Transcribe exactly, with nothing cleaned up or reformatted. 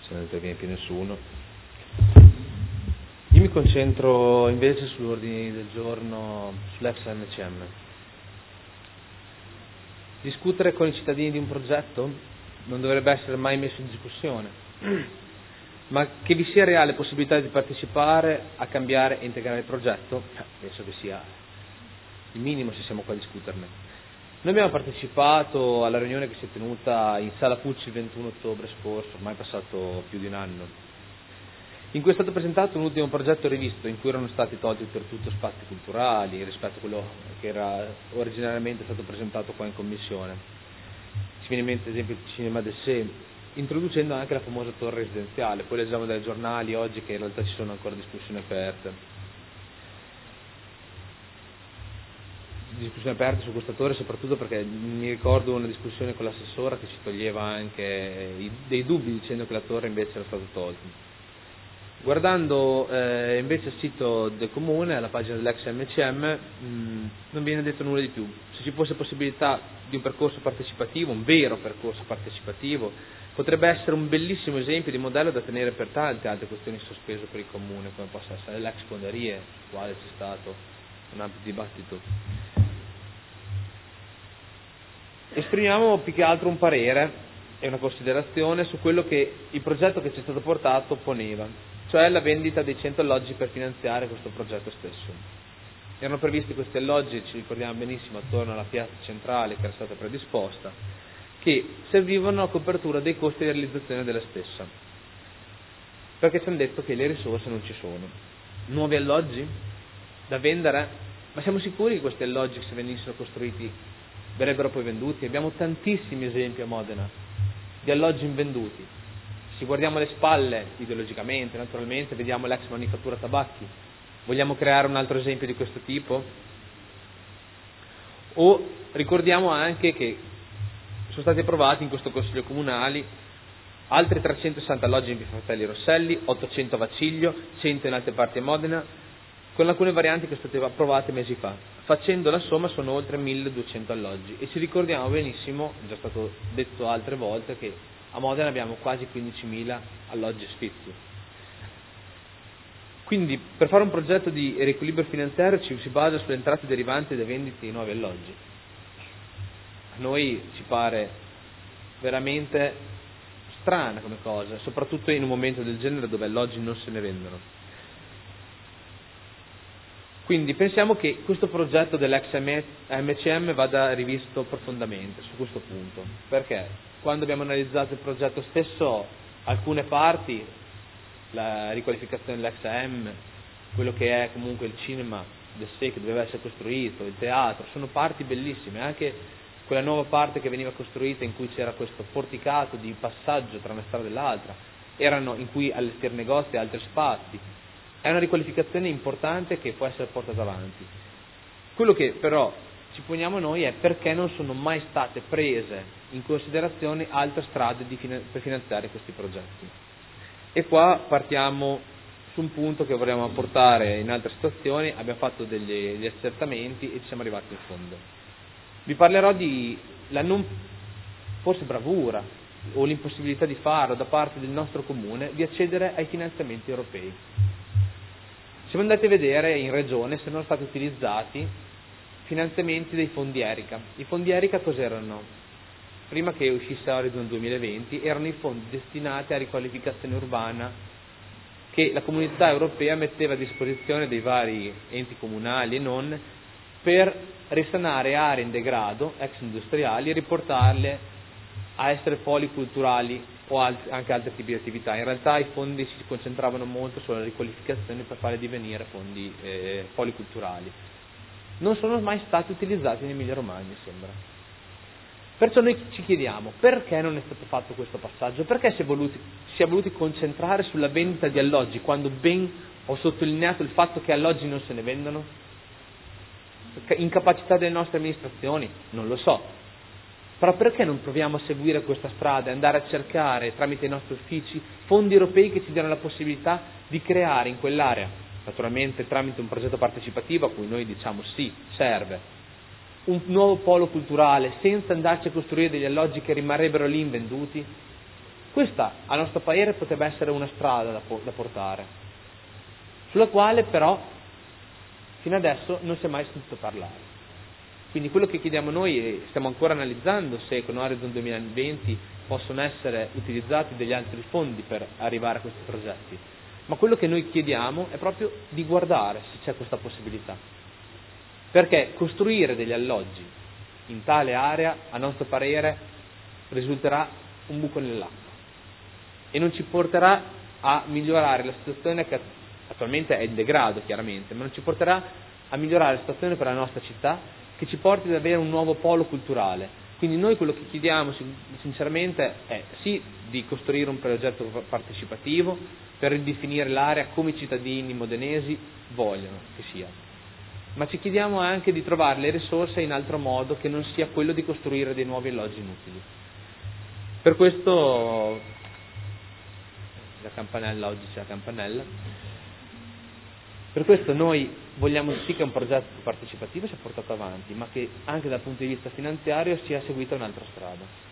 se non interviene più nessuno. Io mi concentro invece sull'ordine del giorno, sull'ex M C M. Discutere con i cittadini di un progetto non dovrebbe essere mai messo in discussione, ma che vi sia reale possibilità di partecipare a cambiare e integrare il progetto, penso che sia il minimo se siamo qua a discuterne. Noi abbiamo partecipato alla riunione che si è tenuta in Sala Pucci il ventuno ottobre scorso, ormai è passato più di un anno, in cui è stato presentato un ultimo progetto rivisto in cui erano stati tolti oltretutto spazi culturali rispetto a quello che era originariamente stato presentato qua in commissione. Ci viene in mente ad esempio il Cinema del Sé, introducendo anche la famosa torre residenziale. Poi leggiamo dai giornali oggi che in realtà ci sono ancora discussioni aperte. discussioni aperte su questa torre, soprattutto perché mi ricordo una discussione con l'assessora che ci toglieva anche i, dei dubbi dicendo che la torre invece era stata tolta. Guardando eh, invece il sito del comune, alla pagina dell'ex M C M, mh, non viene detto nulla di più. Se ci fosse possibilità di un percorso partecipativo, un vero percorso partecipativo, potrebbe essere un bellissimo esempio di modello da tenere per tante altre questioni sospese per il comune, come possa essere l'ex fonderie, sul quale c'è stato un ampio dibattito. Esprimiamo più che altro un parere e una considerazione su quello che il progetto che ci è stato portato poneva, cioè la vendita dei cento alloggi per finanziare questo progetto stesso. Erano previsti questi alloggi, ci ricordiamo benissimo, attorno alla piazza centrale che era stata predisposta, che servivano a copertura dei costi di realizzazione della stessa, perché ci hanno detto che le risorse non ci sono. Nuovi alloggi da vendere? Ma siamo sicuri che questi alloggi, se venissero costruiti, verrebbero poi venduti? Abbiamo tantissimi esempi a Modena di alloggi invenduti. Se guardiamo alle spalle, ideologicamente, naturalmente, vediamo l'ex manifattura tabacchi. Vogliamo creare un altro esempio di questo tipo? O ricordiamo anche che sono stati approvati in questo Consiglio Comunale altri trecentosessanta alloggi in via Fratelli Rosselli, ottocento a Vaciglio, cento in altre parti a Modena, con alcune varianti che sono state approvate mesi fa. Facendo la somma sono oltre milleduecento alloggi e ci ricordiamo benissimo, è già stato detto altre volte, che a Modena abbiamo quasi quindicimila alloggi sfitti. Quindi per fare un progetto di riequilibrio finanziario ci si basa sulle entrate derivanti dai vendite di nuovi alloggi. A noi ci pare veramente strana come cosa, soprattutto in un momento del genere dove alloggi non se ne vendono. Quindi pensiamo che questo progetto dell'ex M C M vada rivisto profondamente su questo punto, perché quando abbiamo analizzato il progetto stesso, alcune parti, la riqualificazione dell'ex M, quello che è comunque il cinema del sé che doveva essere costruito, il teatro, sono parti bellissime, anche quella nuova parte che veniva costruita in cui c'era questo porticato di passaggio tra una strada e l'altra, erano in cui allestire negozi e altri spazi. È una riqualificazione importante che può essere portata avanti. Quello che però ci poniamo noi è perché non sono mai state prese in considerazione altre strade di finan- per finanziare questi progetti. E qua partiamo su un punto che vorremmo portare in altre situazioni, abbiamo fatto degli, degli accertamenti e ci siamo arrivati in fondo. Vi parlerò di la non forse bravura o l'impossibilità di farlo da parte del nostro comune di accedere ai finanziamenti europei. Siamo andati a vedere in regione se erano stati utilizzati finanziamenti dei fondi Erica. I fondi Erica cos'erano? Prima che uscisse Horizon duemilaventi, erano i fondi destinati a riqualificazione urbana che la comunità europea metteva a disposizione dei vari enti comunali e non per risanare aree in degrado, ex industriali, e riportarle a essere poli culturali o alt- anche altri tipi di attività. In realtà i fondi si concentravano molto sulla riqualificazione per farle divenire fondi eh, policulturali. Non sono mai stati utilizzati in Emilia Romagna, sembra. Perciò noi ci chiediamo perché non è stato fatto questo passaggio, perché si è voluti, si è voluti concentrare sulla vendita di alloggi quando ben ho sottolineato il fatto che alloggi non se ne vendono? Incapacità delle nostre amministrazioni? Non lo so. Però perché non proviamo a seguire questa strada e andare a cercare tramite i nostri uffici fondi europei che ci diano la possibilità di creare in quell'area, naturalmente tramite un progetto partecipativo a cui noi diciamo sì, serve, un nuovo polo culturale senza andarci a costruire degli alloggi che rimarrebbero lì invenduti? Questa, a nostro parere, potrebbe essere una strada da, po- da portare, sulla quale però fino adesso non si è mai sentito parlare. Quindi quello che chiediamo noi, e stiamo ancora analizzando se con Horizon duemilaventi possono essere utilizzati degli altri fondi per arrivare a questi progetti, ma quello che noi chiediamo è proprio di guardare se c'è questa possibilità, perché costruire degli alloggi in tale area, a nostro parere, risulterà un buco nell'acqua e non ci porterà a migliorare la situazione che attualmente è in degrado, chiaramente, ma non ci porterà a migliorare la situazione per la nostra città, che ci porti ad avere un nuovo polo culturale. Quindi noi quello che chiediamo sinceramente è sì di costruire un progetto partecipativo per ridefinire l'area come i cittadini modenesi vogliono che sia, ma ci chiediamo anche di trovare le risorse in altro modo che non sia quello di costruire dei nuovi alloggi inutili. Per questo la campanella, oggi c'è la campanella. Per questo noi vogliamo sì che un progetto partecipativo sia portato avanti, ma che anche dal punto di vista finanziario sia seguita un'altra strada.